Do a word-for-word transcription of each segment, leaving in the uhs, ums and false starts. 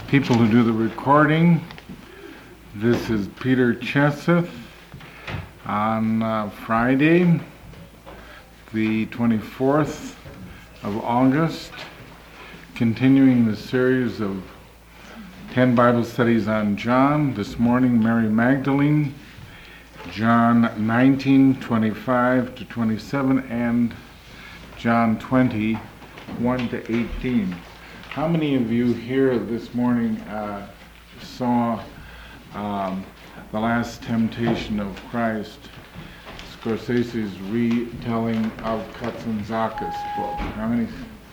people who do the recording. This is Peter Cheseth on uh, Friday, the twenty-fourth of August, continuing the series of ten Bible studies on John. This morning, Mary Magdalene, John nineteen, twenty-five to twenty-seven, and John twenty, one to eighteen. How many of you here this morning uh, saw um, The Last Temptation of Christ, Scorsese's retelling of Katsantzakis book? How many?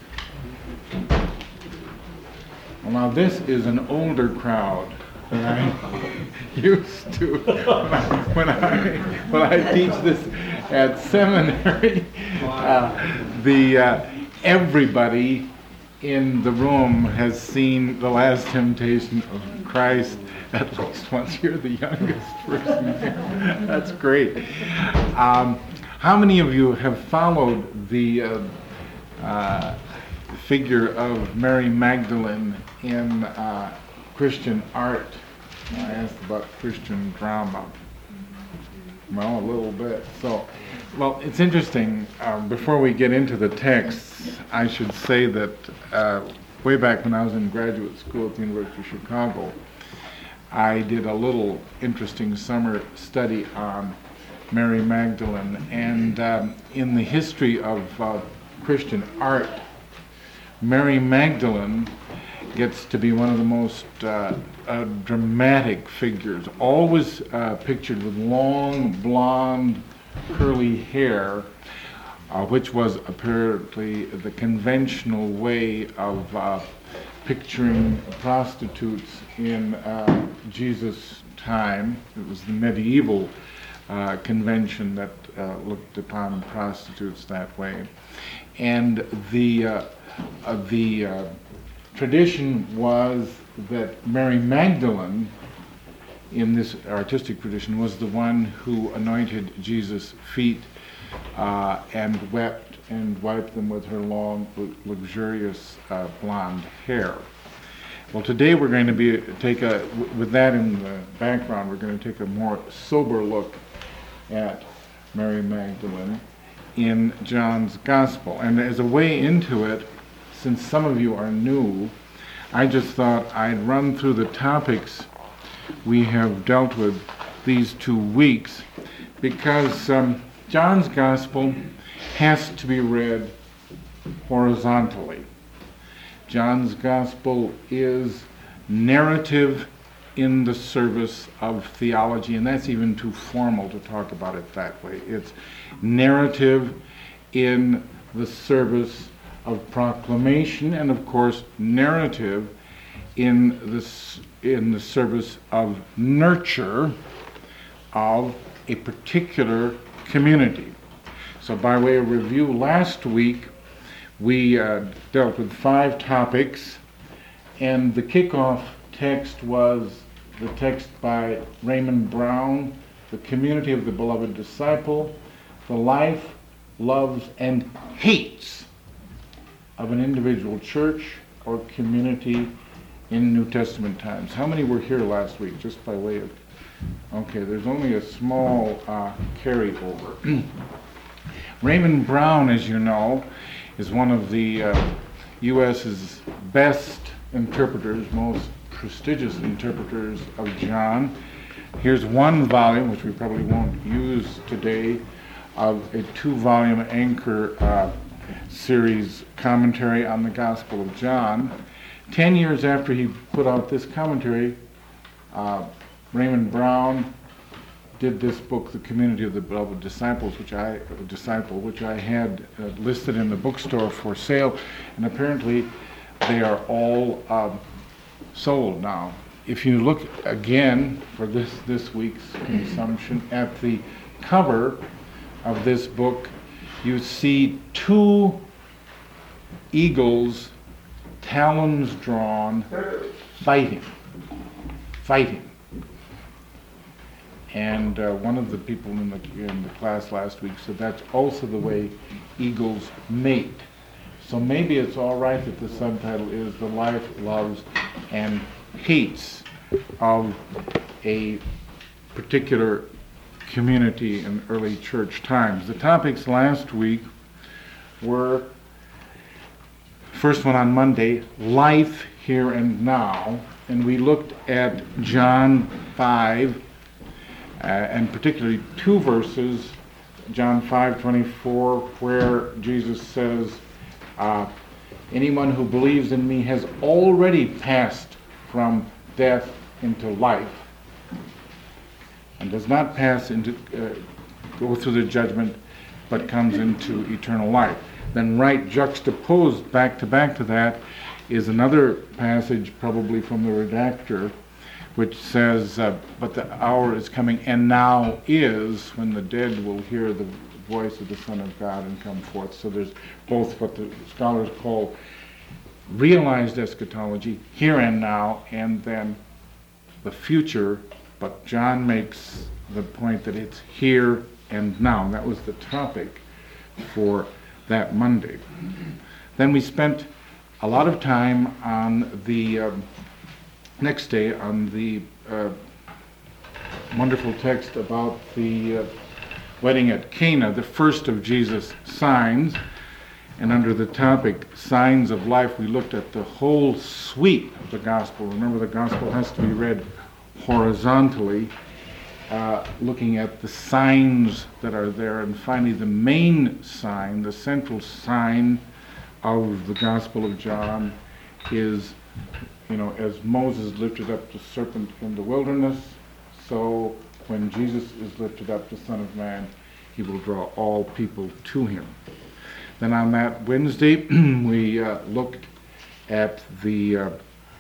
Well, now this is an older crowd than I'm used to when I when I teach this at seminary. Uh, the uh, everybody in the room has seen The Last Temptation of Christ at least once. You're the youngest person here. That's great. Um, how many of you have followed the uh, uh, figure of Mary Magdalene in uh, Christian art? I asked about Christian drama. Well, a little bit. So, well, it's interesting. Uh, before we get into the texts, I should say that uh, way back when I was in graduate school at the University of Chicago, I did a little interesting summer study on Mary Magdalene, and um, in the history of uh, Christian art, Mary Magdalene gets to be one of the most uh, uh, dramatic figures, always uh, pictured with long, blonde, curly hair, uh, which was apparently the conventional way of uh, picturing prostitutes in uh, Jesus' time. It was the medieval uh, convention that uh, looked upon prostitutes that way. And the, uh, uh, the uh, tradition was that Mary Magdalene, in this artistic tradition, was the one who anointed Jesus' feet uh, and wept and wiped them with her long, luxurious uh, blonde hair. Well, today we're going to be take a with that in the background. We're going to take a more sober look at Mary Magdalene in John's Gospel. And as a way into it, since some of you are new, I just thought I'd run through the topics we have dealt with these two weeks, because um, John's Gospel has to be read horizontally. John's Gospel is narrative in the service of theology, and that's even too formal to talk about it that way. It's narrative in the service of proclamation, and of course narrative in this in the service of nurture of a particular community. So by way of review, last week we uh, dealt with five topics, and the kickoff text was the text by Raymond Brown, The Community of the Beloved Disciple, the life, loves, and hates of an individual church or community in New Testament times. How many were here last week, just by way of... Okay, there's only a small uh, carryover. Raymond Brown, as you know, is one of the uh, U S's best interpreters, most prestigious interpreters of John. Here's one volume, which we probably won't use today, of a two-volume Anchor uh, series commentary on the Gospel of John. Ten years after he put out this commentary, uh, Raymond Brown did this book, The Community of the Beloved Disciples, which I disciple, which I had uh, listed in the bookstore for sale, and apparently they are all um, sold now. If you look again for this this week's consumption at the cover of this book, you see two eagles, talons drawn, fighting, fighting. And uh, one of the people in the in the class last week said that's also the way eagles mate. So maybe it's all right that the subtitle is The Life, Loves, and hates of a particular community in early church times. The topics last week were, first one on Monday, life here and now, and we looked at John five, uh, and particularly two verses, John five twenty-four, where Jesus says, uh, anyone who believes in me has already passed from death into life, and does not pass into, uh, go through the judgment, but comes into eternal life. Then right juxtaposed back to back to that is another passage, probably from the redactor, which says, uh, but the hour is coming, and now is, when the dead will hear the voice of the Son of God and come forth. So there's both what the scholars call realized eschatology, here and now, and then the future. But John makes the point that it's here and now. That was the topic for that Monday. Then we spent a lot of time on the um, next day on the uh, wonderful text about the uh, wedding at Cana, the first of Jesus' signs. And under the topic signs of life, we looked at the whole sweep of the gospel. Remember, the gospel has to be read horizontally, uh, looking at the signs that are there, and finally the main sign, the central sign of the Gospel of John is, you know, as Moses lifted up the serpent in the wilderness, so when Jesus is lifted up, the Son of Man, he will draw all people to him. Then on that Wednesday, we uh, looked at the uh,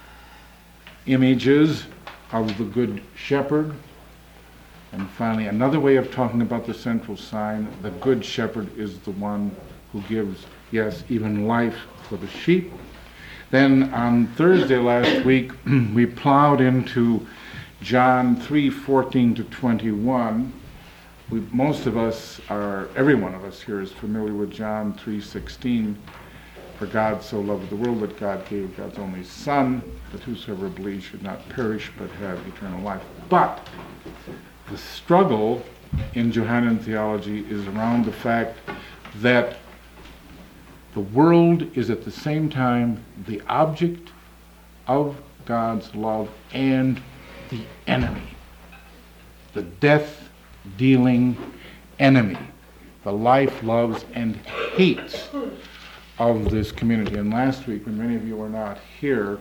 images of the Good Shepherd. And finally, another way of talking about the central sign, the Good Shepherd is the one who gives, yes, even life for the sheep. Then on Thursday last week, we plowed into John three fourteen to twenty-one. We, most of us are, every one of us here is familiar with John three sixteen. For God so loved the world that God gave God's only Son, that whosoever believes should not perish but have eternal life. But the struggle in Johannine theology is around the fact that the world is at the same time the object of God's love and the enemy, the death-dealing enemy, the life, loves, and hates of this community. And last week, when many of you were not here,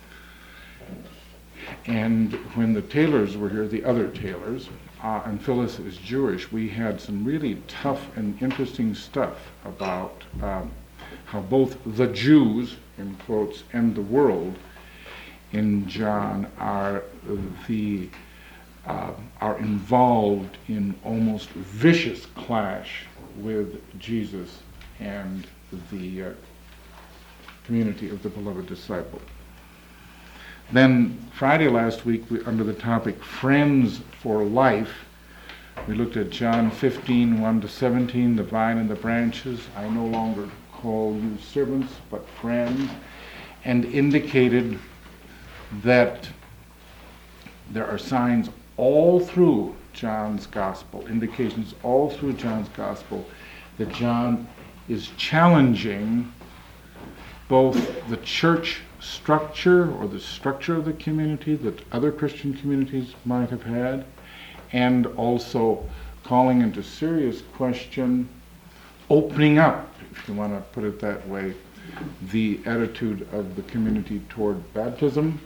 and when the Taylors were here, the other Taylors, uh, and Phyllis is Jewish, we had some really tough and interesting stuff about um, how both the Jews, in quotes, and the world in John are the uh, are involved in almost vicious clash with Jesus and the uh, community of the beloved disciple. Then Friday last week, we, under the topic Friends for Life, we looked at John fifteen, one to seventeen, the vine and the branches. I no longer call you servants, but friends, and indicated that there are signs all through John's gospel, indications all through John's gospel, that John is challenging both the church structure or the structure of the community that other Christian communities might have had, and also calling into serious question, opening up, if you want to put it that way, the attitude of the community toward baptism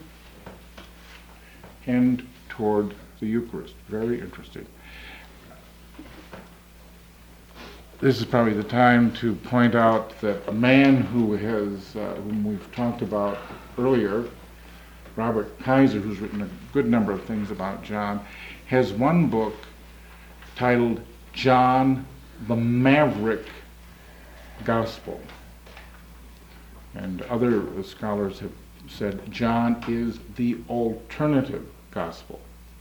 and toward the Eucharist. Very interesting. This is probably the time to point out that a man who has, uh, whom we've talked about earlier, Robert Kaiser, who's written a good number of things about John, has one book titled John the Maverick Gospel. And other scholars have said John is the alternative gospel.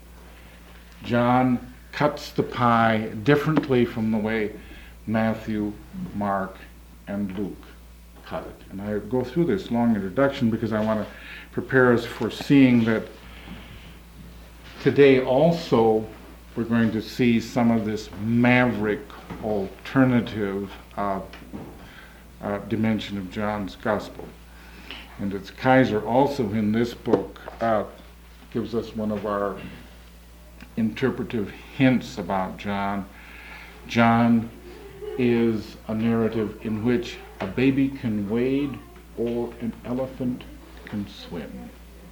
John cuts the pie differently from the way Matthew, Mark, and Luke cut it. And I go through this long introduction because I want to prepare us for seeing that today also we're going to see some of this maverick alternative uh, uh, dimension of John's Gospel. And it's Kaiser also in this book uh, gives us one of our interpretive hints about John. John is a narrative in which a baby can wade or an elephant can swim.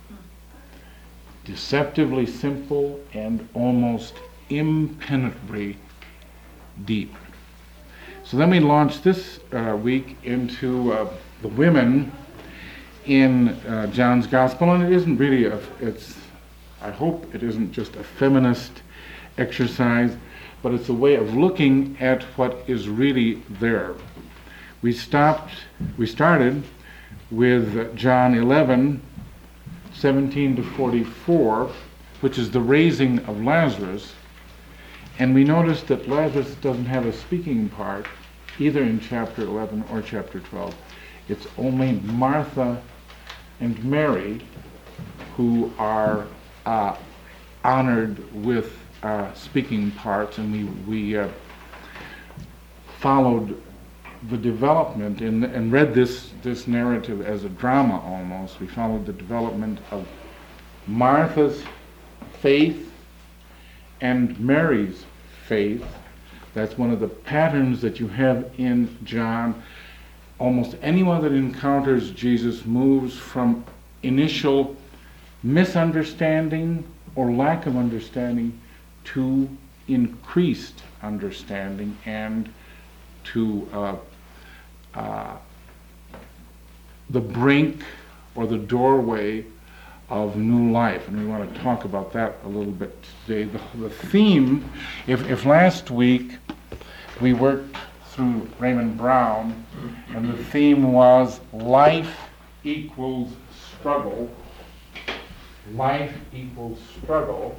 Deceptively simple and almost impenetrably deep. So then we launch this uh, week into uh, the women in uh, John's Gospel, and it isn't really a, it's, I hope it isn't just a feminist exercise, but it's a way of looking at what is really there. We stopped, we started with John eleven, seventeen to forty-four, which is the raising of Lazarus, and we noticed that Lazarus doesn't have a speaking part either in chapter eleven or chapter twelve. It's only Martha and Mary who are uh, honored with uh, speaking parts, and we, we uh, followed the development in, and read this, this narrative as a drama almost. We followed the development of Martha's faith and Mary's faith. That's one of the patterns that you have in John. Almost anyone that encounters Jesus moves from initial misunderstanding or lack of understanding to increased understanding and to uh, uh, the brink or the doorway of new life. And we want to talk about that a little bit today. The, the theme, if, if last week we worked through Raymond Brown, and the theme was life equals struggle, life equals struggle,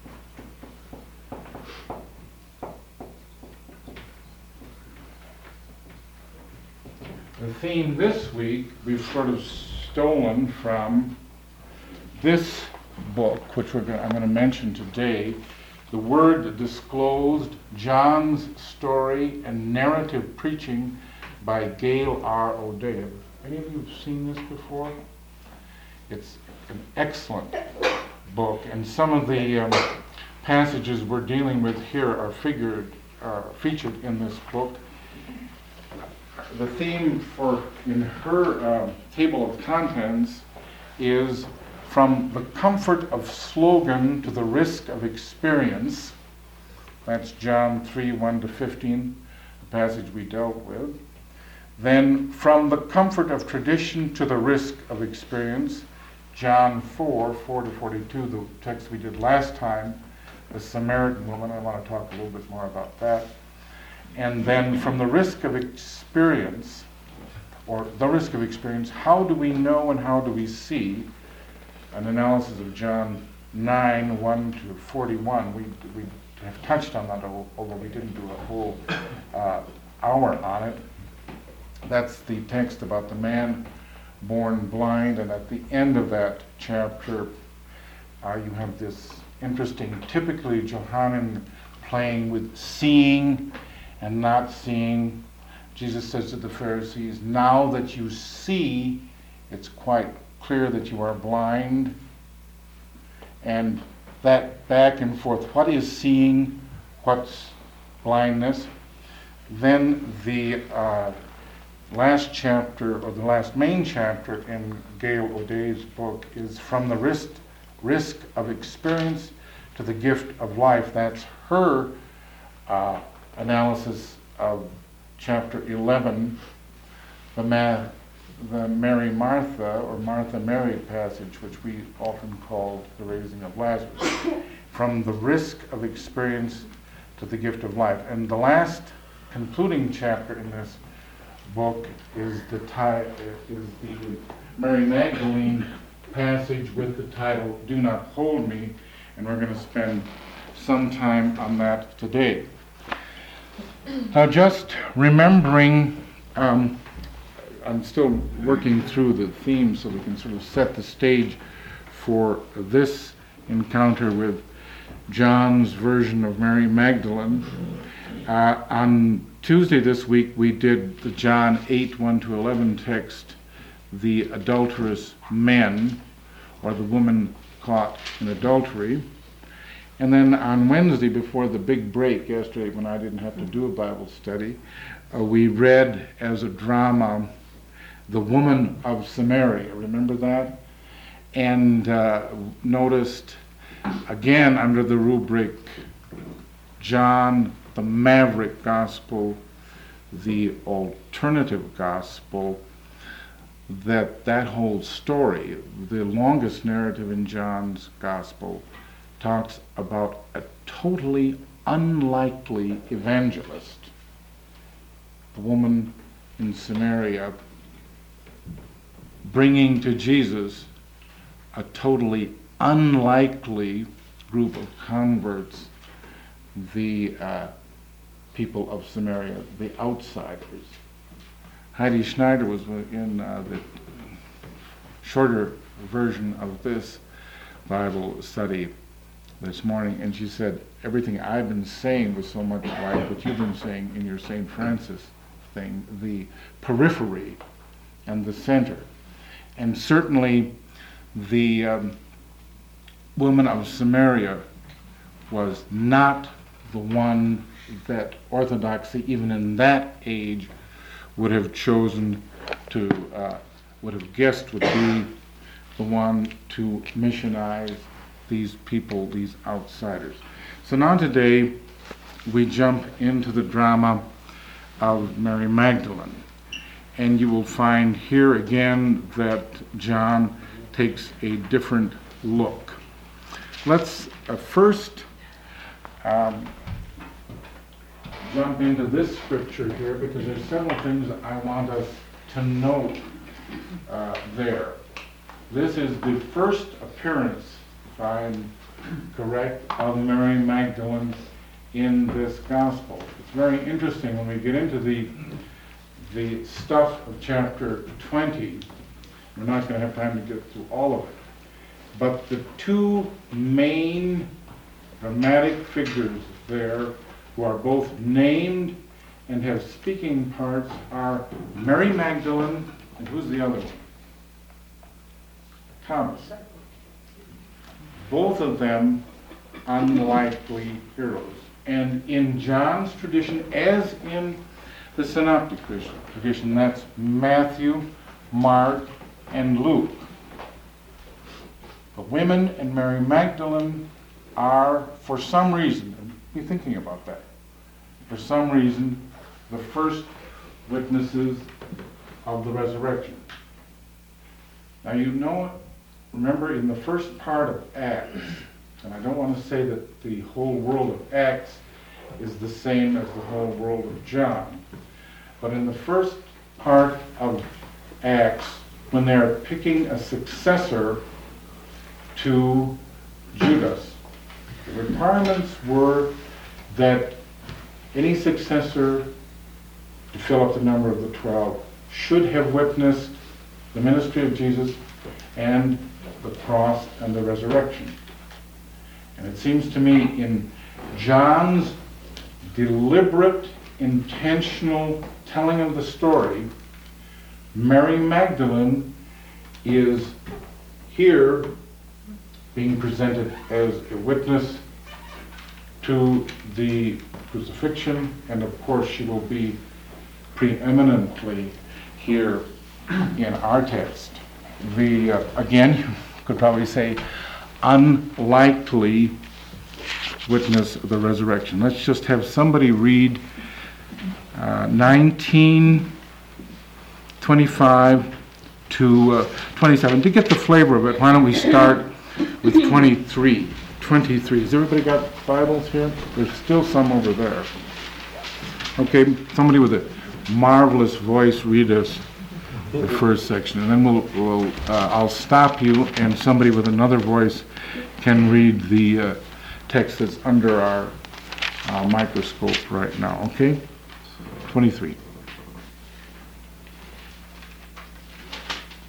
the theme this week we've sort of stolen from this book, which we're gonna, I'm going to mention today, The Word Disclosed, John's Story and Narrative Preaching by Gail R. O'Day. Have any of you seen this before? It's an excellent book, and some of the um, passages we're dealing with here are figured, are featured in this book. The theme for in her uh, table of contents is from the comfort of slogan to the risk of experience. That's John three, one to fifteen, the passage we dealt with. Then from the comfort of tradition to the risk of experience, John four, four to forty-two, the text we did last time, the Samaritan woman. I want to talk a little bit more about that. And then from the risk of experience, or the risk of experience, how do we know and how do we see? An analysis of John nine, one to forty-one. We, we have touched on that, although we didn't do a whole uh, hour on it. That's the text about the man born blind, and at the end of that chapter, uh, you have this interesting, typically Johannine playing with seeing and not seeing. Jesus says to the Pharisees, now that you see, it's quite clear that you are blind. And that back and forth, what is seeing, what's blindness? Then the uh, last chapter, or the last main chapter in Gail O'Day's book is from the risk, risk of experience to the gift of life. That's her uh, analysis of chapter eleven, the, Ma- the Mary Martha or Martha Mary passage, which we often call the raising of Lazarus. From the risk of experience to the gift of life. And the last concluding chapter in this book is the ti- is the Mary Magdalene passage with the title "Do Not Hold Me," and we're going to spend some time on that today. Now, just remembering um, I'm still working through the theme so we can sort of set the stage for this encounter with John's version of Mary Magdalene. Uh, on Tuesday this week, we did the John eight, one to eleven text, the adulterous men, or the woman caught in adultery. And then on Wednesday, before the big break yesterday, when I didn't have to do a Bible study, uh, we read as a drama The Woman of Samaria. Remember that? And uh, noticed, again under the rubric John, the Maverick Gospel, the alternative gospel, that that whole story, the longest narrative in John's Gospel, talks about a totally unlikely evangelist, the woman in Samaria, bringing to Jesus a totally unlikely group of converts, the uh, people of Samaria, the outsiders. Heidi Schneider was in uh, the shorter version of this Bible study this morning, and she said everything I've been saying was so much like what you've been saying in your Saint Francis thing, the periphery and the center. And certainly the um, woman of Samaria was not the one that orthodoxy, even in that age, would have chosen to, uh, would have guessed would be the one to missionize these people, these outsiders. So now today we jump into the drama of Mary Magdalene. And you will find here again that John takes a different look. Let's uh, first um, jump into this scripture here, because there's several things I want us to note uh, there. This is the first appearance, if I'm correct, of Mary Magdalene in this gospel. It's very interesting when we get into the the stuff of chapter twenty. We're not going to have time to get through all of it. But the two main dramatic figures there, who are both named and have speaking parts, are Mary Magdalene, and who's the other one? Thomas. Both of them unlikely heroes. And in John's tradition, as in the synoptic tradition, that's Matthew, Mark, and Luke, the women and Mary Magdalene are, for some reason, be thinking about that, for some reason, the first witnesses of the resurrection. Now you know, remember in the first part of Acts, and I don't want to say that the whole world of Acts is the same as the whole world of John, but in the first part of Acts, when they're picking a successor to Judas, the requirements were that any successor to fill up the number of the twelve should have witnessed the ministry of Jesus and the cross and the resurrection. And it seems to me in John's deliberate, intentional telling of the story, Mary Magdalene is here being presented as a witness to the crucifixion, and of course she will be preeminently here in our text. The, uh, again, you could probably say, unlikely witness of the resurrection. Let's just have somebody read uh, nineteen twenty-five to uh, twenty-seven. To get the flavor of it, why don't we start with twenty-three. twenty-three. Has everybody got Bibles here? There's still some over there. Okay, somebody with a marvelous voice read us the first section, and then we'll, we'll uh, I'll stop you, and somebody with another voice can read the uh, text that's under our uh, microscope right now. Okay, twenty-three.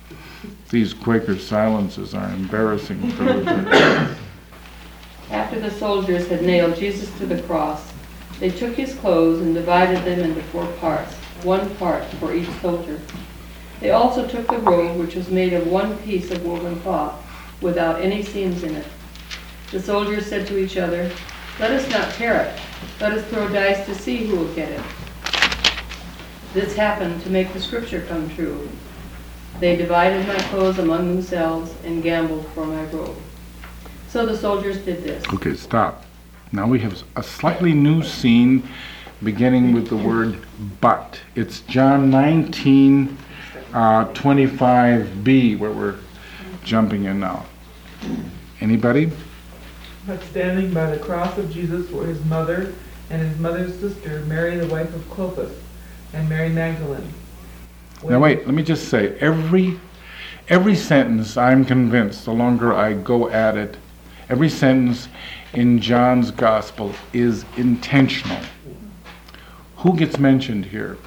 These Quaker silences are embarrassing for the After the soldiers had nailed Jesus to the cross, they took his clothes and divided them into four parts, one part for each soldier. They also took the robe, which was made of one piece of woven cloth, without any seams in it. The soldiers said to each other, "Let us not tear it. Let us throw dice to see who will get it." This happened to make the scripture come true. They divided my clothes among themselves and gambled for my robe. So the soldiers did this. Okay, stop. Now we have a slightly new scene beginning with the word but. It's John nineteen, uh, twenty-five b where we're jumping in now. Anybody? But standing by the cross of Jesus were his mother and his mother's sister, Mary the wife of Clopas, and Mary Magdalene. When Now wait, let me just say, every every sentence, I'm convinced, the longer I go at it, every sentence in John's gospel is intentional. Who gets mentioned here?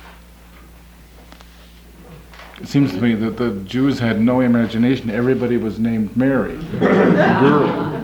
It seems to me that the Jews had no imagination. Everybody was named Mary. Girl.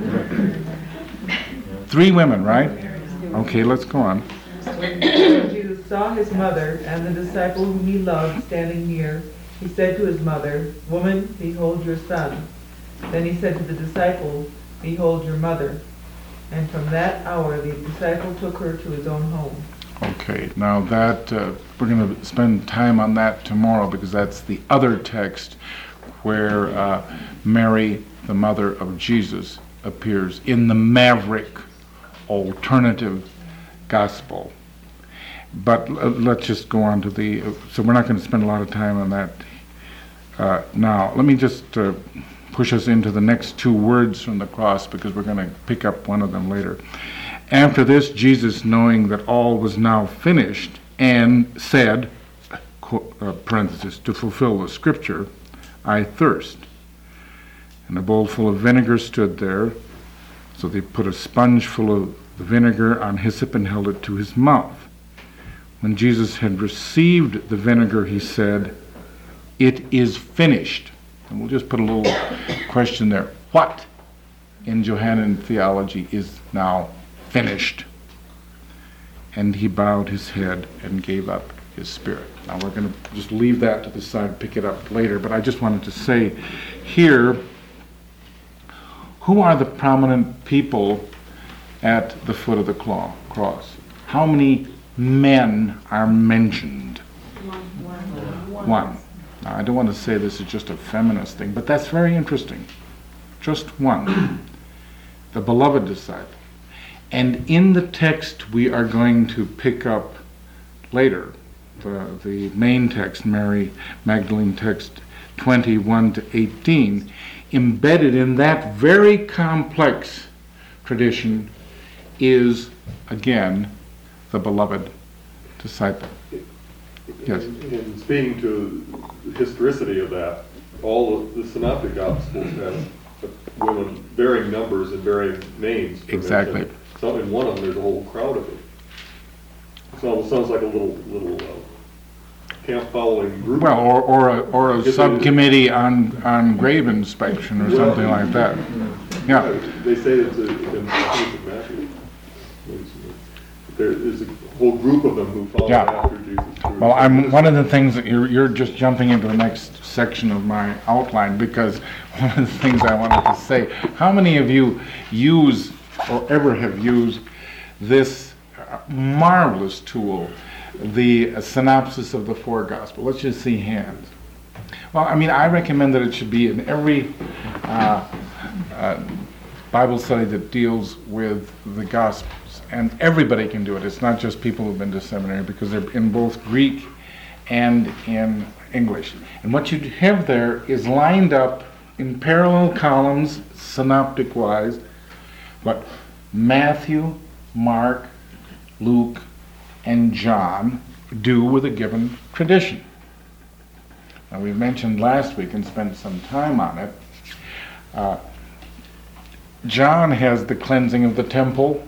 Three women, right? Okay, let's go on. When Jesus saw his mother and the disciple whom he loved standing near, he said to his mother, "Woman, behold your son." Then he said to the disciple, "Behold your mother." And from that hour the disciple took her to his own home. Okay, now that, uh, we're going to spend time on that tomorrow because that's the other text where uh, Mary, the mother of Jesus, appears in the Maverick alternative gospel. But uh, let's just go on to the, uh, so we're not going to spend a lot of time on that uh, now. Let me just uh, push us into the next two words from the cross because we're going to pick up one of them later. After this, Jesus, knowing that all was now finished, and said, uh, parenthesis, to fulfill the scripture, "I thirst." And a bowl full of vinegar stood there, so they put a sponge full of the vinegar on hyssop and held it to his mouth. When Jesus had received the vinegar, he said, "It is finished." And we'll just put a little question there. What in Johannine theology is now finished? And he bowed his head and gave up his spirit. Now we're going to just leave that to the side, pick it up later, but I just wanted to say here, who are the prominent people at the foot of the claw, cross? How many men are mentioned? One. One. Now, I don't want to say this is just a feminist thing, but that's very interesting. Just one. The beloved disciple. And in the text we are going to pick up later, the, the main text, Mary Magdalene text twenty-one to eighteen, embedded in that very complex tradition is, again, the beloved disciple. Yes. In speaking to the historicity of that, all of the synoptic gospels have women, varying numbers and varying names. Exactly. So in one of them, there's a whole crowd of them. So it sounds like a little little uh, camp following group. Well, or or a, or a subcommittee on on grave inspection or something like that. Yeah. They say it's a, in Matthew. There is a whole group of them who follow Yeah. after Jesus. Well, I'm one of the things that you're you're just jumping into the next section of my outline, because one of the things I wanted to say, how many of you use or ever have used this uh, marvelous tool, the uh, synopsis of the four gospels? Let's just see hands. Well, I mean, I recommend that it should be in every uh, uh, Bible study that deals with the gospels, and everybody can do it. It's not just people who've been to seminary, because they're in both Greek and in English. And what you have there is lined up in parallel columns, synoptic-wise, what Matthew, Mark, Luke, and John do with a given tradition. Now, we mentioned last week and spent some time on it. Uh, John has the cleansing of the temple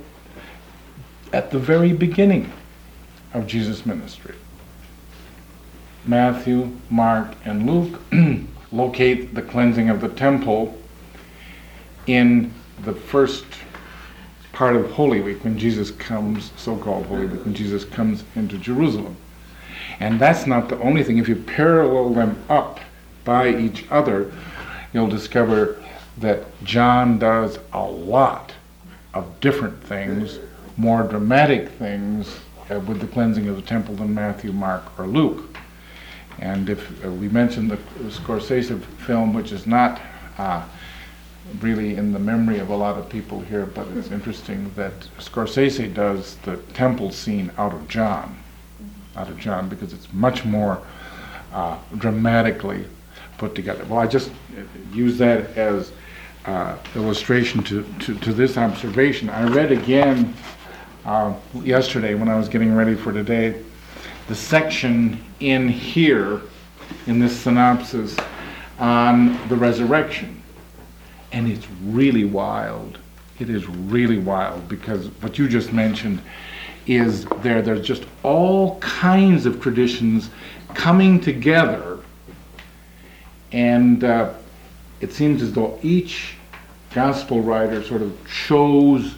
at the very beginning of Jesus' ministry. Matthew, Mark, and Luke locate the cleansing of the temple in the first part of Holy Week, when Jesus comes, so-called Holy Week, when Jesus comes into Jerusalem. And that's not the only thing. If you parallel them up by each other, you'll discover that John does a lot of different things, more dramatic things uh, with the cleansing of the temple than Matthew, Mark, or Luke. And if uh, we mentioned the Scorsese film, which is not uh, really in the memory of a lot of people here, but it's interesting that Scorsese does the temple scene out of John, out of John, because it's much more uh, dramatically put together. Well, I just use that as uh, illustration to, to, to this observation. I read again uh, yesterday when I was getting ready for today the section in here, in this synopsis, on the resurrection. And it's really wild. It is really wild, because what you just mentioned is there. There's just all kinds of traditions coming together, and uh, it seems as though each gospel writer sort of chose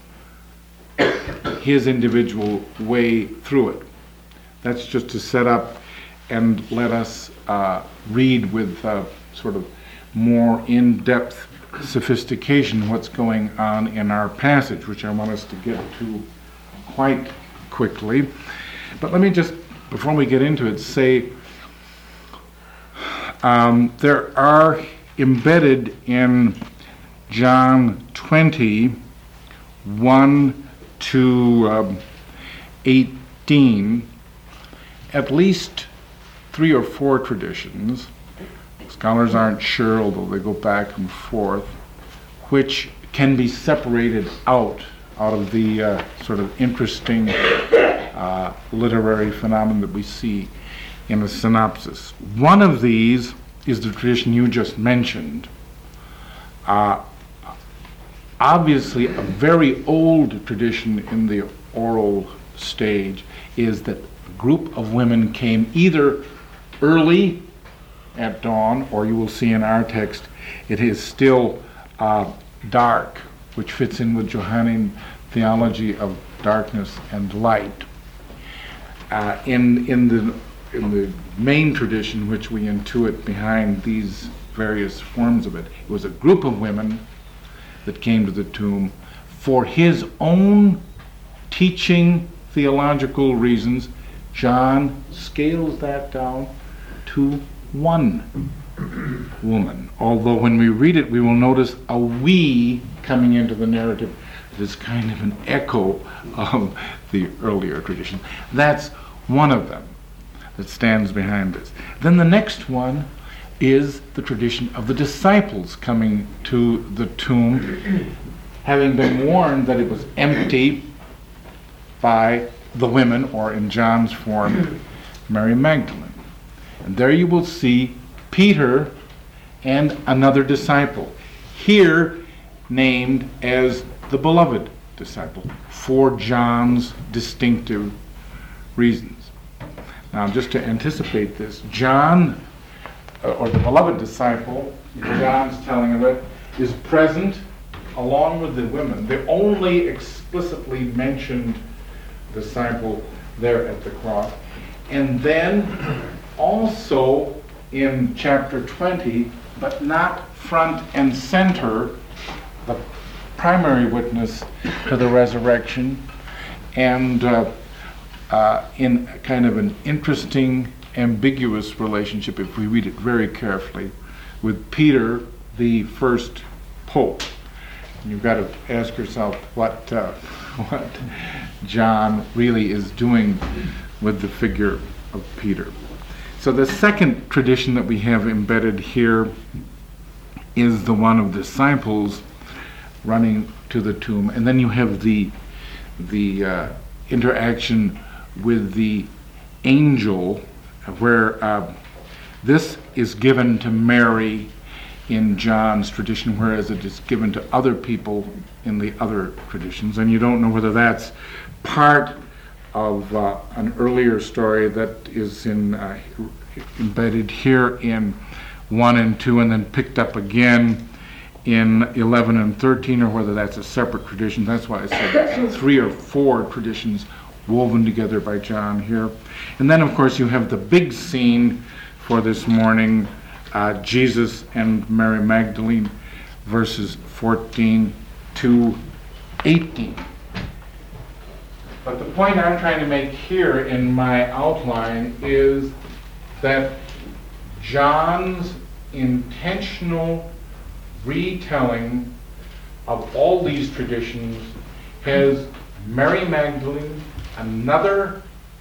his individual way through it. That's just to set up and let us uh, read with uh, sort of more in-depth sophistication what's going on in our passage, which I want us to get to quite quickly. But let me just, before we get into it, say um, there are embedded in John twenty, one to um, eighteen, at least three or four traditions. Scholars aren't sure, although they go back and forth, which can be separated out out of the uh, sort of interesting uh, literary phenomenon that we see in a synopsis. One of these is the tradition you just mentioned. Uh, obviously, a very old tradition in the oral stage is that a group of women came either early at dawn, or you will see in our text it is still uh, dark, which fits in with Johannine theology of darkness and light. Uh, in in the in the main tradition, which we intuit behind these various forms of it, it was a group of women that came to the tomb for his own teaching theological reasons. John scales that down to one woman. Although when we read it, we will notice a we coming into the narrative that is kind of an echo of the earlier tradition. That's one of them that stands behind this. Then the next one is the tradition of the disciples coming to the tomb, having been warned that it was empty by the women, or in John's form, Mary Magdalene. And there you will see Peter and another disciple, here named as the beloved disciple, for John's distinctive reasons. Now, just to anticipate this, John, uh, or the beloved disciple, John's telling of it, is present along with the women, the only explicitly mentioned disciple there at the cross. And then also in chapter twenty, but not front and center, the primary witness to the resurrection, and uh, uh, in kind of an interesting, ambiguous relationship, if we read it very carefully, with Peter, the first pope. And you've got to ask yourself what uh, what John really is doing with the figure of Peter. So the second tradition that we have embedded here is the one of disciples running to the tomb, and then you have the the uh, interaction with the angel, where uh, this is given to Mary in John's tradition, whereas it is given to other people in the other traditions, and you don't know whether that's part of uh, an earlier story that is in uh, embedded here in one and two, and then picked up again in eleven and thirteen, or whether that's a separate tradition. That's why I said three or four traditions woven together by John here. And then, of course, you have the big scene for this morning, uh, Jesus and Mary Magdalene, verses fourteen to eighteen. But the point I'm trying to make here in my outline is that John's intentional retelling of all these traditions has Mary Magdalene, another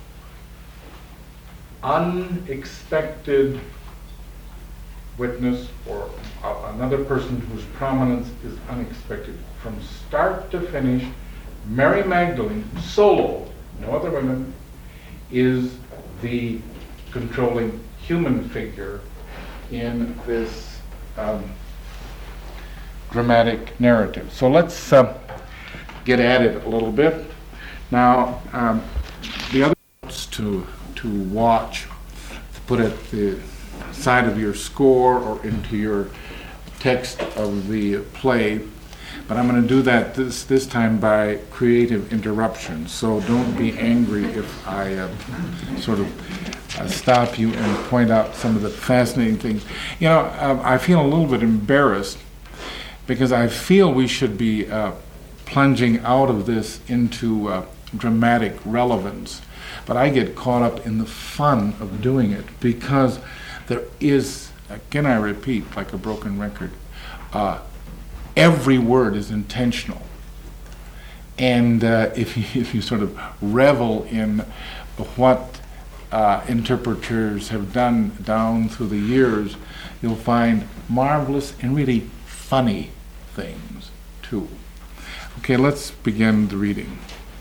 unexpected witness, or uh, another person whose prominence is unexpected. From start to finish, Mary Magdalene, solo, no other women, is the controlling human figure in this um, dramatic narrative. So let's uh, get at it a little bit. Now, um, the other notes to, to watch, to put at the side of your score or into your text of the play, but I'm going to do that this this time by creative interruption. So don't be angry if I uh, sort of uh, stop you and point out some of the fascinating things. You know, um, I feel a little bit embarrassed because I feel we should be uh, plunging out of this into uh, dramatic relevance, but I get caught up in the fun of doing it because there is, again I repeat, like a broken record, uh, every word is intentional. And uh, if, you, if you sort of revel in what uh, interpreters have done down through the years, you'll find marvelous and really funny things too. Okay, let's begin the reading.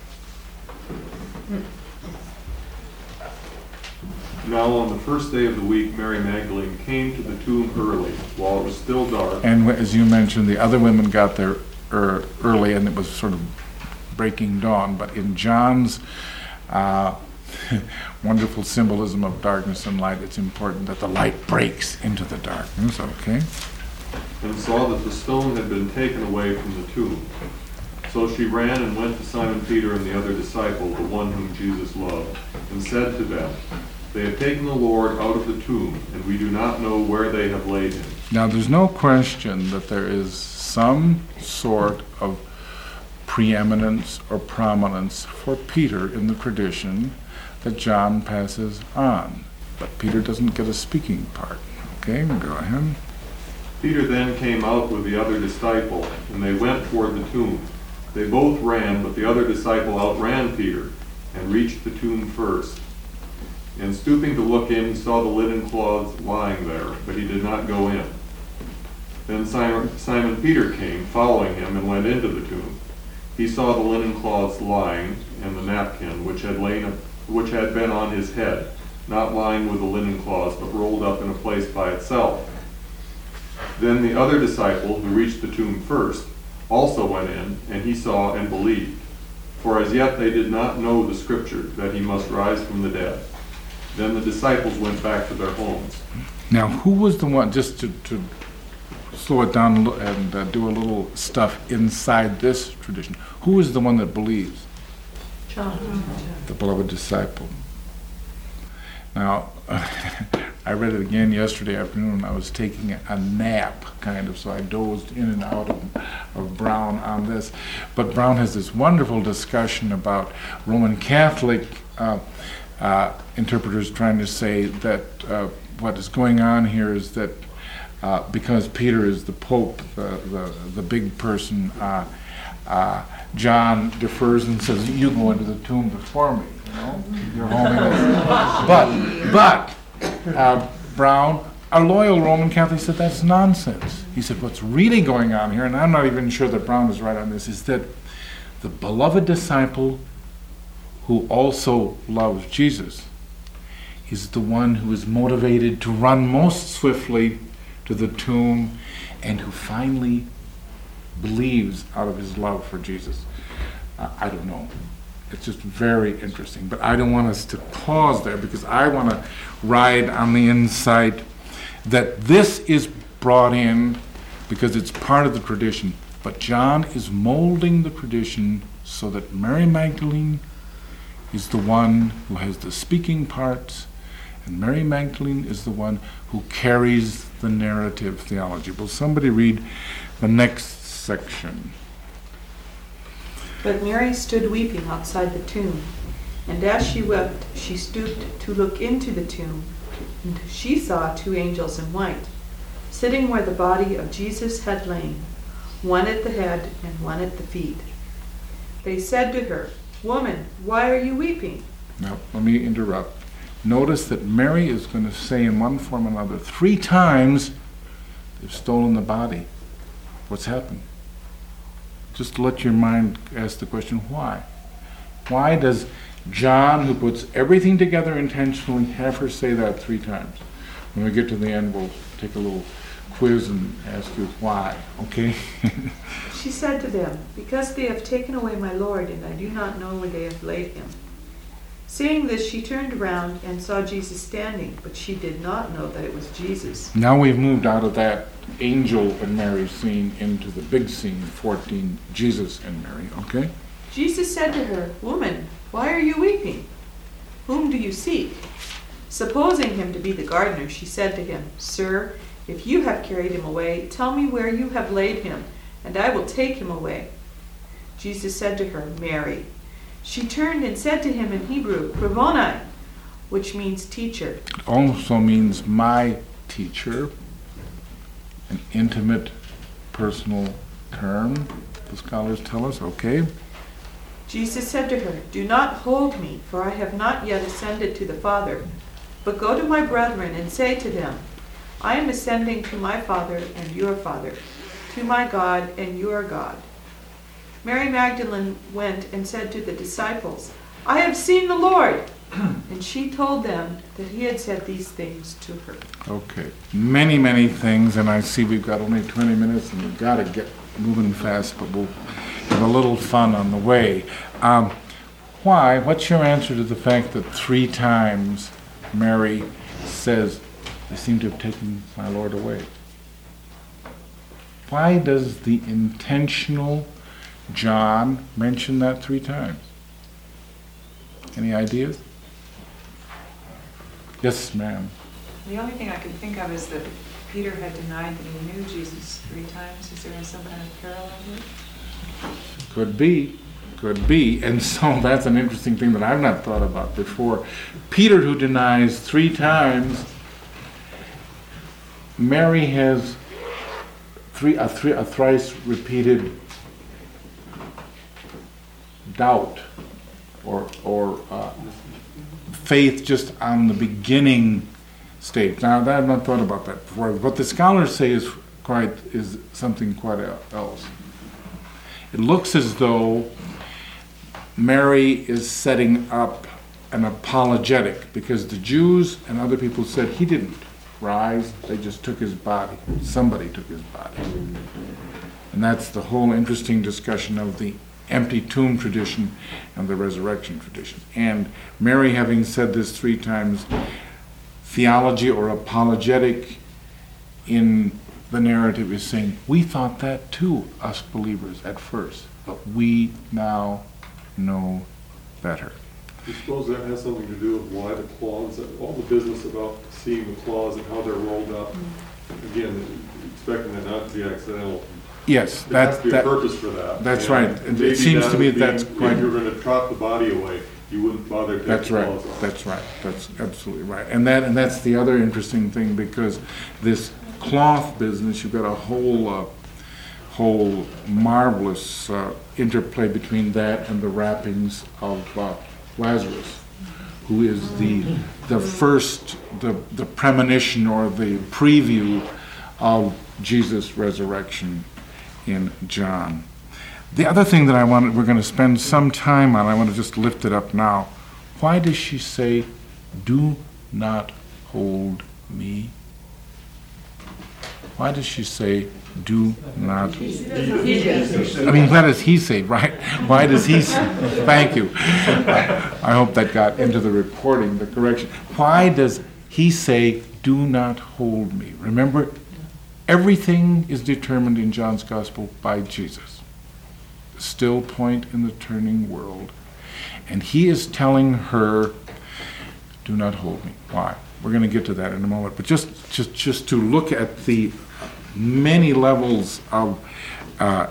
Now on the first day of the week, Mary Magdalene came to the tomb early, while it was still dark. And as you mentioned, the other women got there er, early, and it was sort of breaking dawn. But in John's uh, wonderful symbolism of darkness and light, it's important that the light breaks into the darkness, okay? And saw that the stone had been taken away from the tomb. So she ran and went to Simon Peter and the other disciple, the one whom Jesus loved, and said to them, "They have taken the Lord out of the tomb, and we do not know where they have laid him." Now, there's no question that there is some sort of preeminence or prominence for Peter in the tradition that John passes on. But Peter doesn't get a speaking part. Okay, go ahead. Peter then came out with the other disciple, and they went toward the tomb. They both ran, but the other disciple outran Peter, and reached the tomb first. And stooping to look in, he saw the linen cloths lying there, but he did not go in. Then Simon, Simon Peter came, following him, and went into the tomb. He saw the linen cloths lying, and the napkin which had lain, which had been on his head, not lying with the linen cloths, but rolled up in a place by itself. Then the other disciple, who reached the tomb first, also went in, and he saw and believed. For as yet they did not know the scripture, that he must rise from the dead. Then the disciples went back to their homes. Now, who was the one, just to, to slow it down and uh, do a little stuff inside this tradition, who is the one that believes? John. The beloved disciple. Now, I read it again yesterday afternoon. I was taking a nap, kind of, so I dozed in and out of, of Brown on this. But Brown has this wonderful discussion about Roman Catholic uh, uh, interpreters trying to say that uh, what is going on here is that uh, because Peter is the Pope, the, the, the big person, uh, uh, John defers and says, "You go into the tomb before me, you know, Your Holiness." But, but, uh, Brown, a loyal Roman Catholic, said that's nonsense. He said what's really going on here, and I'm not even sure that Brown is right on this, is that the beloved disciple who also loves Jesus is the one who is motivated to run most swiftly to the tomb and who finally believes out of his love for Jesus. Uh, I don't know. It's just very interesting. But I don't want us to pause there because I want to ride on the insight that this is brought in because it's part of the tradition. But John is molding the tradition so that Mary Magdalene is the one who has the speaking parts, and Mary Magdalene is the one who carries the narrative theology. Will somebody read the next section? But Mary stood weeping outside the tomb, and as she wept, she stooped to look into the tomb, and she saw two angels in white, sitting where the body of Jesus had lain, one at the head and one at the feet. They said to her, "Woman, why are you weeping?" Now, let me interrupt. Notice that Mary is going to say in one form or another, three times, they've stolen the body. What's happened? Just let your mind ask the question, why? Why does John, who puts everything together intentionally, have her say that three times? When we get to the end, we'll take a little quiz and ask you why, okay? She said to them, "Because they have taken away my Lord, and I do not know where they have laid him." Saying this, she turned around and saw Jesus standing, but she did not know that it was Jesus. Now we've moved out of that angel and Mary scene into the big scene, fourteen, Jesus and Mary, okay? Jesus said to her, "Woman, why are you weeping? Whom do you seek?" Supposing him to be the gardener, she said to him, "Sir, if you have carried him away, tell me where you have laid him, and I will take him away." Jesus said to her, "Mary." She turned and said to him in Hebrew, "Rabboni," which means teacher. It also means my teacher, an intimate, personal term, the scholars tell us, okay? Jesus said to her, "Do not hold me, for I have not yet ascended to the Father, but go to my brethren and say to them, I am ascending to my Father and your Father, to my God and your God." Mary Magdalene went and said to the disciples, "I have seen the Lord." And she told them that he had said these things to her. Okay, many, many things, and I see we've got only twenty minutes, and we've got to get moving fast, but we'll have a little fun on the way. Um, why? What's your answer to the fact that three times Mary says, "They seem to have taken my Lord away"? Why does the intentional John mention that three times? Any ideas? Yes, ma'am. The only thing I can think of is that Peter had denied that he knew Jesus three times. Is there some kind of parallel here? Could be, could be. And so that's an interesting thing that I've not thought about before. Peter, who denies three times, Mary has three a, three, a thrice repeated doubt or or uh, faith just on the beginning stage. Now, I've not thought about that before. What the scholars say is quite is something quite else. It looks as though Mary is setting up an apologetic, because the Jews and other people said he didn't rise, they just took his body. Somebody took his body. And that's the whole interesting discussion of the empty tomb tradition and the resurrection tradition. And Mary, having said this three times, theology or apologetic in the narrative is saying, we thought that too, us believers, at first, but we now know better. I suppose that has something to do with why the claws, all the business about seeing the claws and how they're rolled up. Again, expecting that not to be accidental. Yes, There has that, to be a that, purpose for that. that's And right. And it maybe seems to that me would that that's be, quite- if you're going to chop the body away, you wouldn't bother to take that's the right, claws off. that's right, that's absolutely right. And that, and that's the other interesting thing, because this cloth business, you've got a whole, uh, whole marvelous uh, interplay between that and the wrappings of uh, Lazarus, who is the the first, the, the premonition or the preview of Jesus' resurrection in John. The other thing that I want, we're going to spend some time on, I want to just lift it up now. Why does she say, "Do not hold me"? Why does she say, "Do not"? I mean, what does he say, right? Why does he say? Thank you. I hope that got into the reporting, the correction. Why does he say, do not hold me. Remember, everything is determined in John's Gospel by Jesus. The still point in the turning world. And he is telling her, do not hold me. Why? We're going to get to that in a moment. But just, just, just to look at the many levels of uh,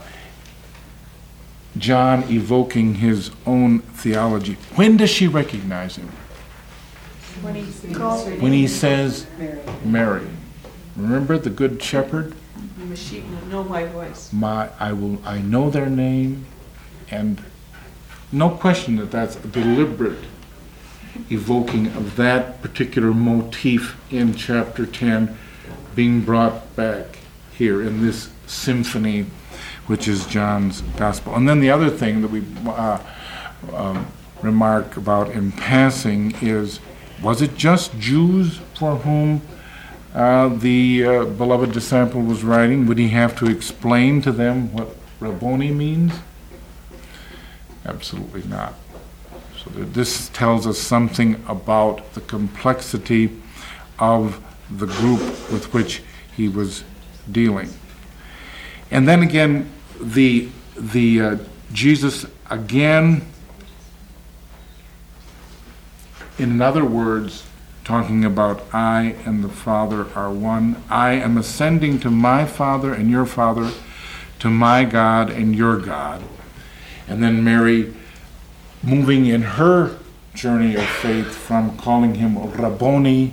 John evoking his own theology. When does she recognize him? When he calls her When he says, Mary. Remember the good shepherd? the sheep know my voice. My, I will, I know their name, and no question that that's a deliberate evoking of that particular motif in chapter ten being brought back here in this symphony, which is John's Gospel. And then the other thing that we uh, um, remark about in passing is, was it just Jews for whom uh, the uh, beloved disciple was writing? Would he have to explain to them what Rabboni means? Absolutely not. So that this tells us something about the complexity of the group with which he was dealing. And then again, the the uh, Jesus again, in other words, talking about I and the Father are one. I am ascending to my Father and your Father, to my God and your God. And then Mary, moving in her journey of faith from calling him Rabboni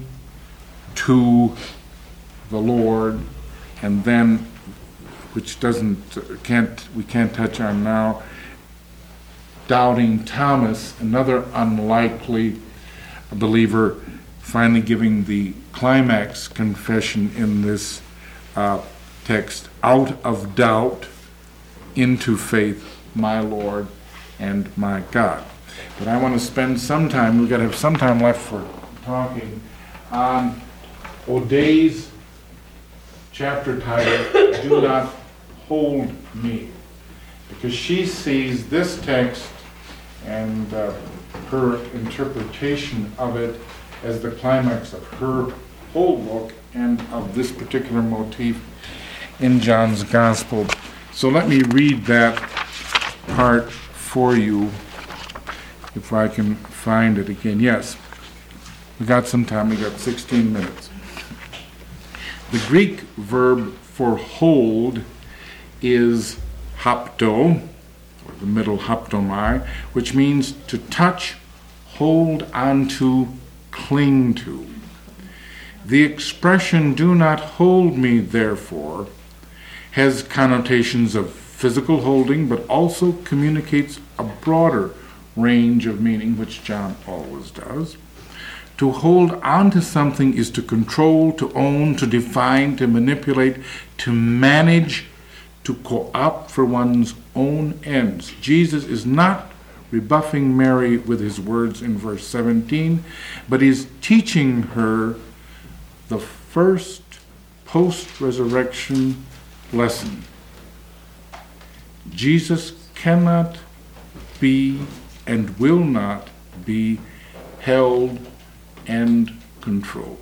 to the Lord, and then, which doesn't, can't, we can't touch on now, doubting Thomas, another unlikely believer, finally giving the climax confession in this uh, text, out of doubt into faith, my Lord and my God. But I want to spend some time, we've got to have some time left for talking, on O'Day's chapter title, Do Not Hold Me. Because she sees this text and uh, her interpretation of it as the climax of her whole book and of this particular motif in John's Gospel. So let me read that part for you, if I can find it again. Yes, we got some time. We got sixteen minutes. The Greek verb for hold is hapto, or the middle haptomai, which means to touch, hold onto, cling to. The expression, do not hold me, therefore, has connotations of physical holding, but also communicates a broader range of meaning, which John always does. To hold on to something is to control, to own, to define, to manipulate, to manage, to co-opt for one's own ends. Jesus is not rebuffing Mary with his words in verse seventeen, but is teaching her the first post-resurrection lesson. Jesus cannot be and will not be held and controlled.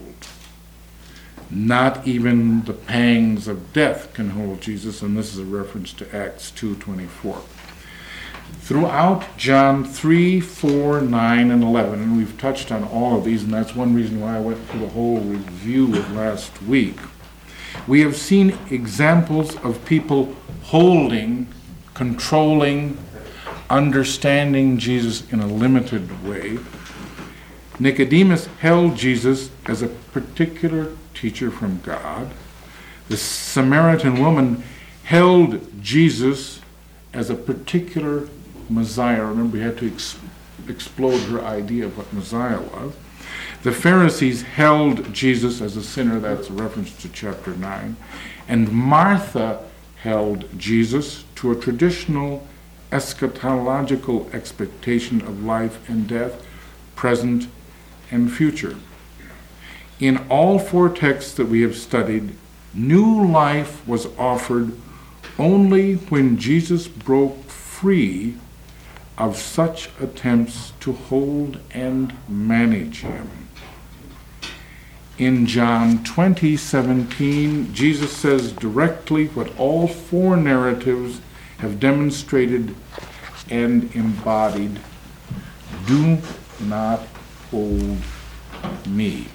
Not even the pangs of death can hold Jesus, and this is a reference to Acts two twenty-four. Throughout John three, four, nine, and eleven, and we've touched on all of these, and that's one reason why I went through the whole review of last week, we have seen examples of people holding, controlling, understanding Jesus in a limited way. Nicodemus held Jesus as a particular teacher from God. The Samaritan woman held Jesus as a particular Messiah. Remember, we had to ex- explode her idea of what Messiah was. The Pharisees held Jesus as a sinner. That's a reference to chapter nine. And Martha held Jesus to a traditional eschatological expectation of life and death, present and future. In all four texts that we have studied, new life was offered only when Jesus broke free of such attempts to hold and manage him. in John twenty seventeen, Jesus says directly what all four narratives have demonstrated and embodied: do not hold me.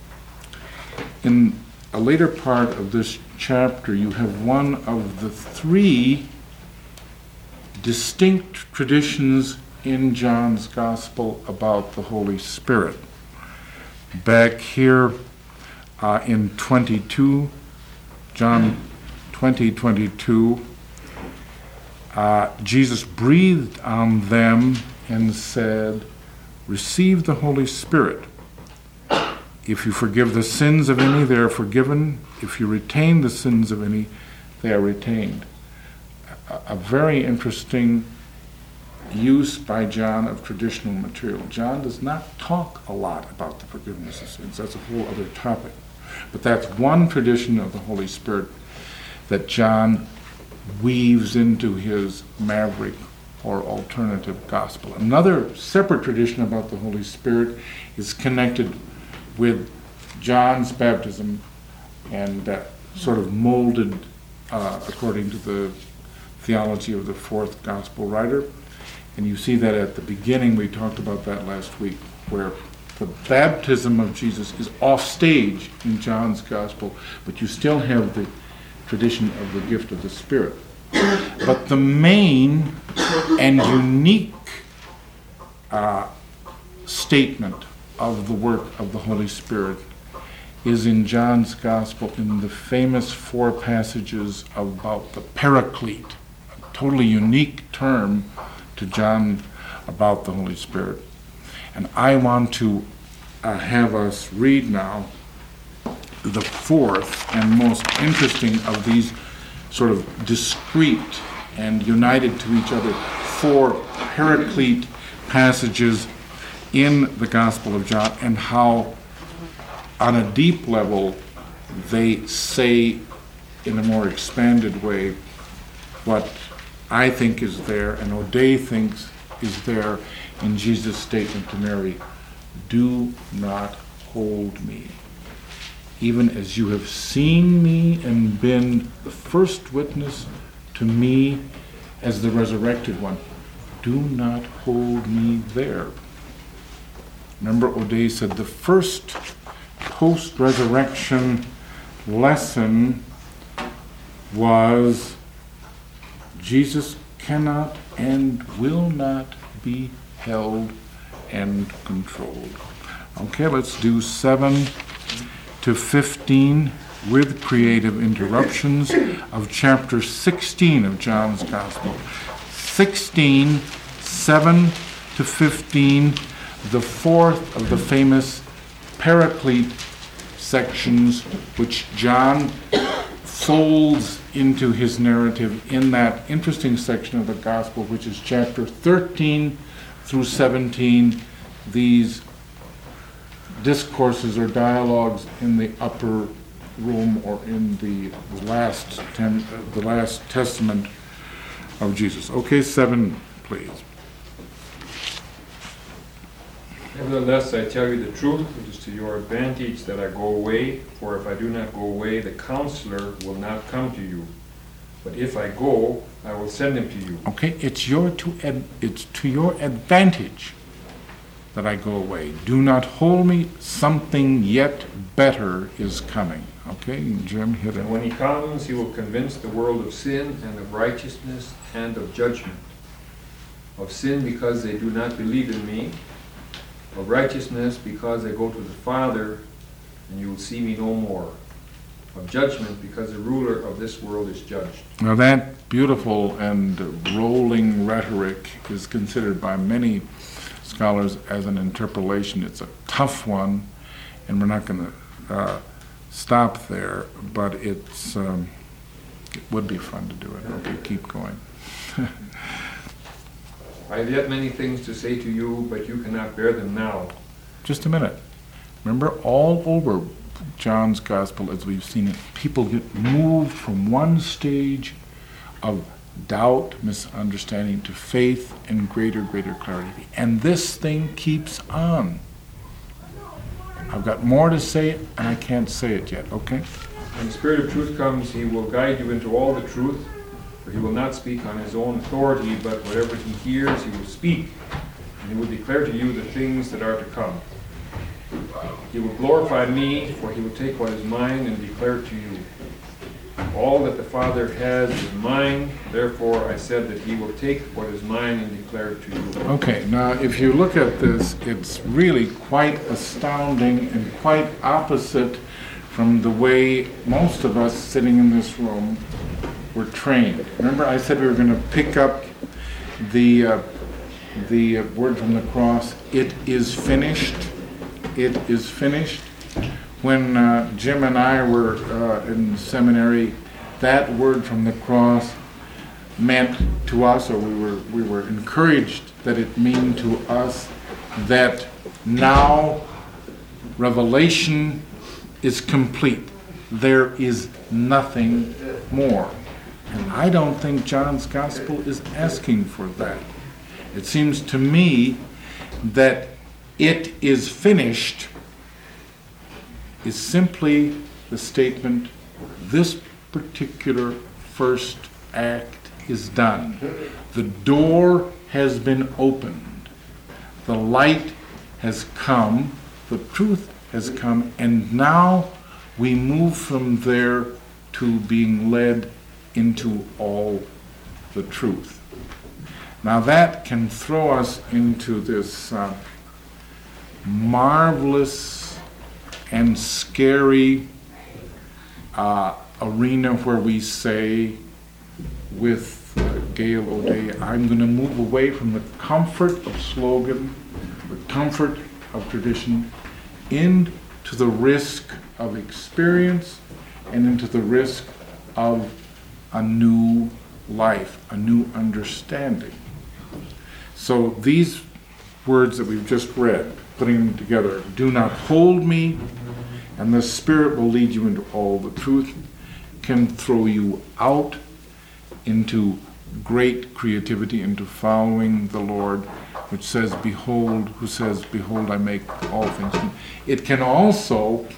In a later part of this chapter, you have one of the three distinct traditions in John's Gospel about the Holy Spirit. Back here uh, in twenty-two, John twenty twenty-two, uh, Jesus breathed on them and said, "Receive the Holy Spirit. If you forgive the sins of any, they are forgiven. If you retain the sins of any, they are retained." A, a very interesting use by John of traditional material. John does not talk a lot about the forgiveness of sins. That's a whole other topic. But that's one tradition of the Holy Spirit that John weaves into his maverick or alternative gospel. Another separate tradition about the Holy Spirit is connected with John's baptism and uh, sort of molded uh, according to the theology of the fourth gospel writer. And you see that at the beginning, we talked about that last week, where the baptism of Jesus is off stage in John's gospel, but you still have the tradition of the gift of the Spirit. But the main and unique uh, statement of the work of the Holy Spirit is in John's Gospel in the famous four passages about the Paraclete, a totally unique term to John about the Holy Spirit. And I want to uh, have us read now the fourth and most interesting of these sort of discrete and united to each other four Paraclete passages in the Gospel of John, and how on a deep level they say in a more expanded way what I think is there and O'Day thinks is there in Jesus' statement to Mary: "Do not hold me. Even as you have seen me and been the first witness to me as the resurrected one, do not hold me there." Remember, O'Day said the first post-resurrection lesson was Jesus cannot and will not be held and controlled. Okay, let's do seven to fifteen with creative interruptions of chapter sixteen of John's Gospel. sixteen, seven to fifteen, the fourth of the famous Paraclete sections, which John folds into his narrative in that interesting section of the Gospel, which is chapter thirteen through seventeen, these discourses or dialogues in the upper room or in the last ten, the last testament of Jesus. Okay, seven, please. Nevertheless, I tell you the truth, it is to your advantage that I go away, for if I do not go away, the Counselor will not come to you. But if I go, I will send him to you. Okay, it's your to ad, it's to your advantage that I go away. Do not hold me. Something yet better is coming. Okay, Jim, hit it. And when he comes, he will convince the world of sin and of righteousness and of judgment. Of sin, because they do not believe in me. Of righteousness, because I go to the Father, and you will see me no more. Of judgment, because the ruler of this world is judged. Now that beautiful and rolling rhetoric is considered by many scholars as an interpolation. It's a tough one, and we're not going to uh, stop there, but it's um, it would be fun to do it. Okay, keep going. I have yet many things to say to you, but you cannot bear them now. Just a minute. Remember, all over John's Gospel, as we've seen it, people get moved from one stage of doubt, misunderstanding, to faith and greater, greater clarity. And this thing keeps on. I've got more to say, and I can't say it yet, okay? When the Spirit of truth comes, he will guide you into all the truth, for he will not speak on his own authority, but whatever he hears, he will speak, and he will declare to you the things that are to come. He will glorify me, for he will take what is mine and declare it to you. All that the Father has is mine, therefore I said that he will take what is mine and declare it to you. Okay, now if you look at this, it's really quite astounding and quite opposite from the way most of us sitting in this room were trained. Remember I said we were going to pick up the, uh, the uh, word from the cross, it is finished. It is finished. When uh, Jim and I were uh, in seminary, that word from the cross meant to us, or we were we were encouraged that it mean to us that now revelation is complete. There is nothing more. And I don't think John's gospel is asking for that. It seems to me that it is finished is simply the statement, this particular first act is done. The door has been opened. The light has come. The truth has come. And now we move from there to being led into all the truth. Now that can throw us into this uh, marvelous and scary uh, arena where we say with uh, Gail O'Day, I'm going to move away from the comfort of slogan, the comfort of tradition, into the risk of experience and into the risk of a new life, a new understanding. So these words that we've just read, putting them together, do not hold me, and the Spirit will lead you into all the truth, can throw you out into great creativity, into following the Lord, which says, behold, who says, behold, I make all things new. It can also,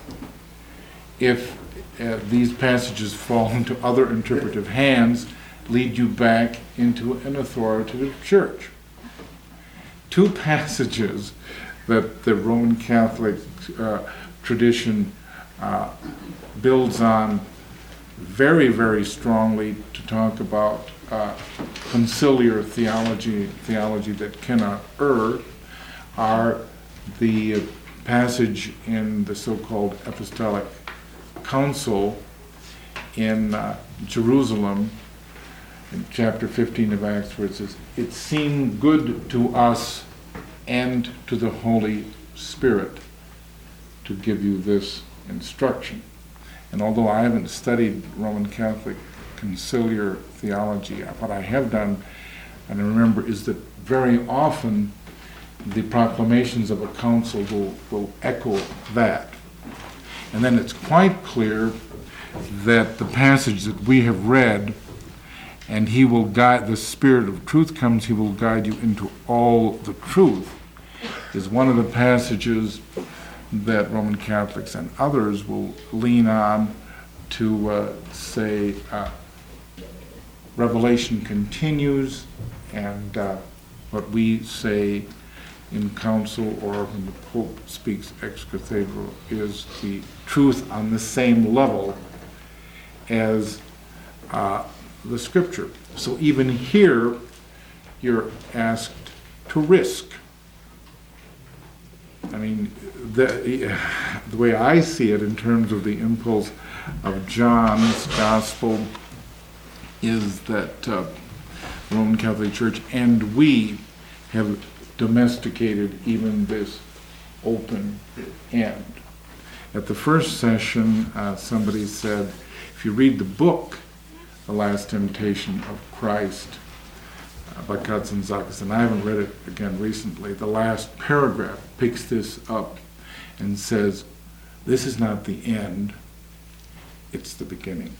if uh, these passages fall into other interpretive hands, lead you back into an authoritative church. Two passages that the Roman Catholic uh, tradition uh, builds on very, very strongly to talk about uh, conciliar theology, theology that cannot err, are the passage in the so-called Apostolic Council in uh, Jerusalem, in chapter fifteen of Acts, where it says, it seemed good to us and to the Holy Spirit to give you this instruction. And although I haven't studied Roman Catholic conciliar theology, what I have done, and I remember, is that very often the proclamations of a council will, will echo that. And then it's quite clear that the passage that we have read, and he will guide, the Spirit of truth comes, he will guide you into all the truth, is one of the passages that Roman Catholics and others will lean on to uh, say uh, Revelation continues, and uh, what we say in council or when the Pope speaks ex cathedra is the truth on the same level as uh, the Scripture. So even here, you're asked to risk. I mean, the, the way I see it in terms of the impulse of John's Gospel is that uh, the Roman Catholic Church and we have domesticated even this open end. At the first session, uh, somebody said, if you read the book, The Last Temptation of Christ, uh, by Katsantzakis, and I haven't read it again recently, the last paragraph picks this up and says, this is not the end, it's the beginning.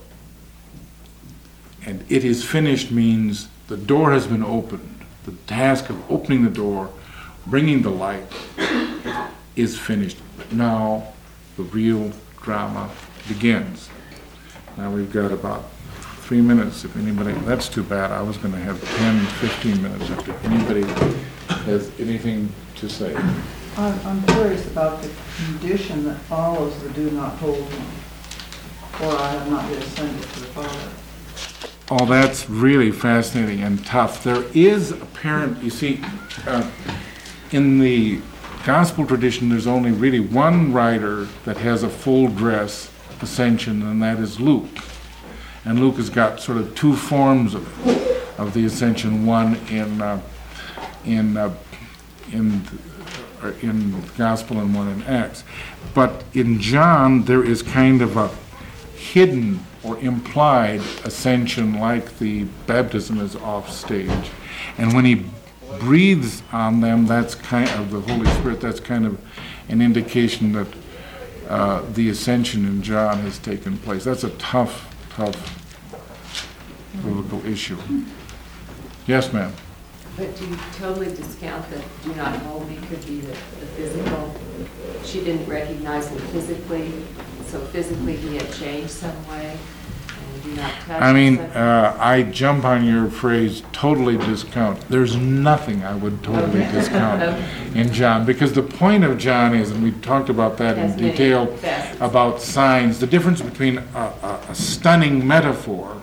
And it is finished means the door has been opened. The task of opening the door, bringing the light, is finished. now the real drama begins. Now we've got about three minutes, if anybody, that's too bad, I was gonna have ten, fifteen minutes if anybody has anything to say. I'm, I'm curious about the condition that follows the do not hold me, for I have not yet ascended to the Father. Oh, that's really fascinating and tough. There is apparent, you see, uh, in the gospel tradition, there's only really one writer that has a full dress ascension, and that is Luke. And Luke has got sort of two forms of, of the ascension, one in uh, in uh, in uh, in gospel and one in Acts. But in John, there is kind of a hidden or implied ascension, like the baptism is off stage. And when he breathes on them, that's kind of the Holy Spirit, that's kind of an indication that uh, the ascension in John has taken place. That's a tough, tough biblical issue. Yes, ma'am. But do you totally discount that do not hold me could be the, the physical? She didn't recognize him physically, so physically he had changed some way, and do not touch I mean, him. uh, I jump on your phrase, totally discount. There's nothing I would totally Okay. discount Okay. in John, because the point of John is, and we talked about that in Has many detail, facets. about signs, the difference between a, a, a stunning metaphor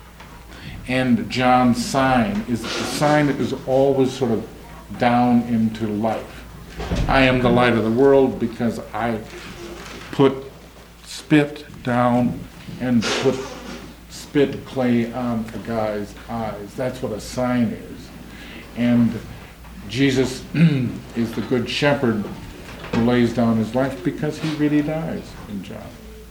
and John's sign is that the sign is always sort of down into life. I am the light of the world because I put spit down and put spit clay on a guy's eyes. That's what a sign is. And Jesus is the good shepherd who lays down his life because he really dies in John.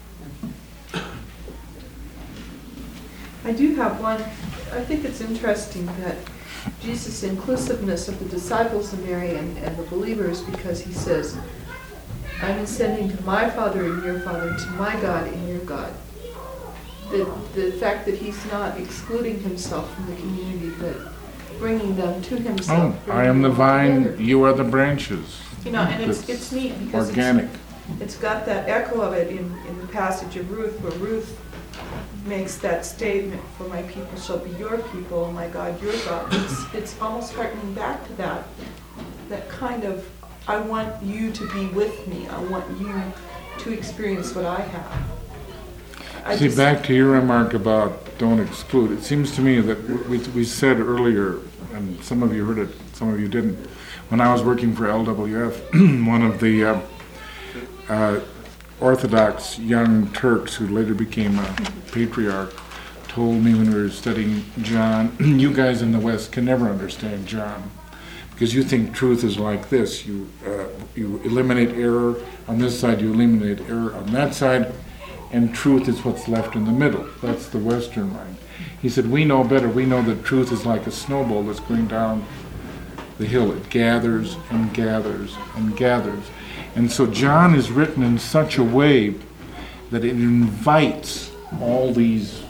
I do have one. I think it's interesting that Jesus' inclusiveness of the disciples of Mary and, and the believers, because he says, I'm ascending to my Father and your Father, to my God and your God. The, the fact that he's not excluding himself from the community, but bringing them to Oh, himself. I am the bringing them vine, together. you are the branches. You know, and it's, It's it's neat because it's, Organic. it's got that echo of it in, in the passage of Ruth, where Ruth makes that statement, for my people shall be your people, and my God your God. It's, it's almost harkening back to that, that kind of, I want you to be with me. I want you to experience what I have. I See, just- back to your remark about don't exclude, it seems to me that we, we said earlier, and some of you heard it, some of you didn't, when I was working for L W F, one of the uh, uh, Orthodox young Turks who later became a patriarch told me when we were studying John, you guys in the West can never understand John because you think truth is like this. You, uh, you eliminate error on this side, you eliminate error on that side, and truth is what's left in the middle. That's the Western mind. He said, we know better. We know that truth is like a snowball that's going down the hill. It gathers and gathers and gathers. And so John is written in such a way that it invites all these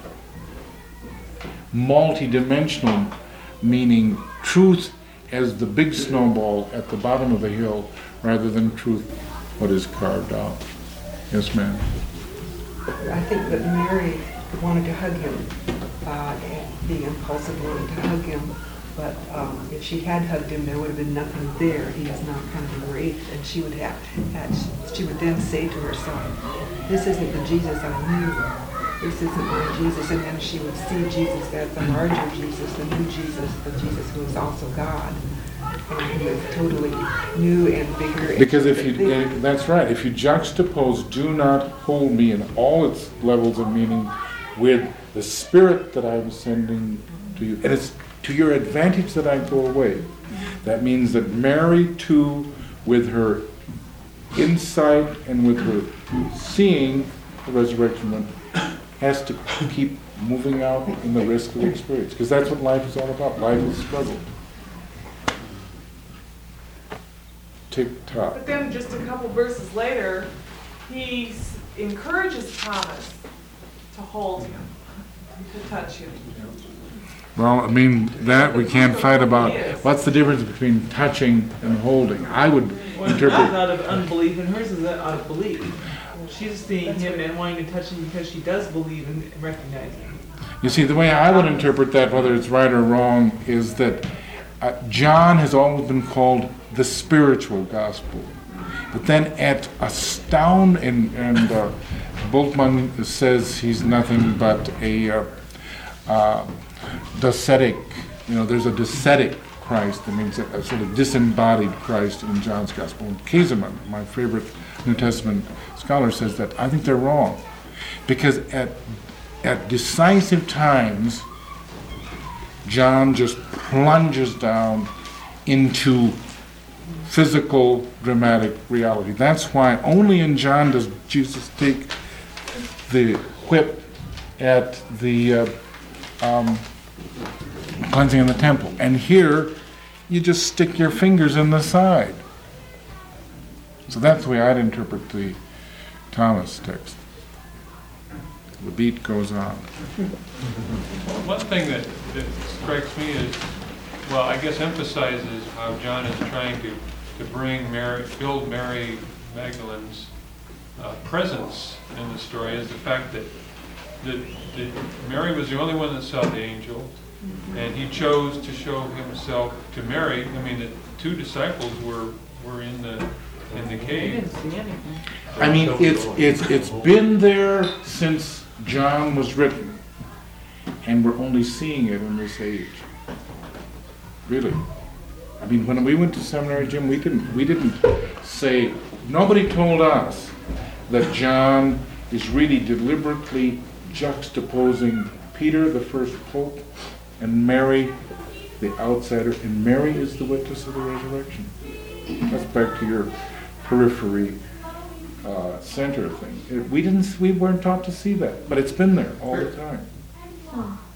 multi-dimensional, meaning truth as the big snowball at the bottom of the hill rather than truth what is carved out. Yes, ma'am. I think that Mary wanted to hug him, uh, the impulsive wanted to hug him, but um, if she had hugged him, there would have been nothing there. He is now kind of erased, and she would have, had, she would then say to herself, this isn't the Jesus I knew. This isn't my Jesus. And then she would see Jesus as the larger Jesus, the new Jesus, the Jesus who is also God, and who is totally new and bigger. Because if you, and that's right, if you juxtapose do not hold me in all its levels of meaning with the spirit that I'm sending to you, and it's to your advantage that I go away. That means that Mary too, with her insight and with her seeing the resurrection, has to keep moving out in the risk of the experience, because that's what life is all about. Life is struggle. Tick-tock. But then just a couple verses later, he s- encourages Thomas to hold him. To touch you. Well, I mean, that we can't fight about. What's the difference between touching and holding? I would Well, that's interpret, out of unbelief, and hers is out of belief. She's seeing him and wanting to touch him because she does believe and recognize him. you see, the way I would interpret that, whether it's right or wrong, is that uh, John has always been called the spiritual gospel. But then at astound, and, and uh, Bultmann says he's nothing but a uh, uh, docetic, you know, there's a docetic Christ, that means a, a sort of disembodied Christ in John's gospel. And Kaiserman, my favorite New Testament scholar, says that I think they're wrong. Because at, at decisive times, John just plunges down into physical, dramatic reality. That's why only in John does Jesus take the whip at the uh, um, cleansing in the temple. And here, you just stick your fingers in the side. So that's the way I'd interpret the Thomas text. The beat goes on. One thing that, that strikes me is, well, I guess emphasizes how John is trying to, to bring Mary, build Mary Magdalene's uh, presence in the story, is the fact that, that, that Mary was the only one that saw the angel, and he chose to show himself to Mary. I mean, the two disciples were were in the in the They cave. didn't see anything. I mean, it's it's it's been there since John was written, and we're only seeing it in this age. Really, I mean, when we went to seminary, Jim, we didn't we didn't say, nobody told us that John is really deliberately juxtaposing Peter, the first pope, and Mary, the outsider, and Mary is the witness of the resurrection. That's back to your periphery uh, center thing. It, we didn't, we weren't taught to see that, but it's been there all the time.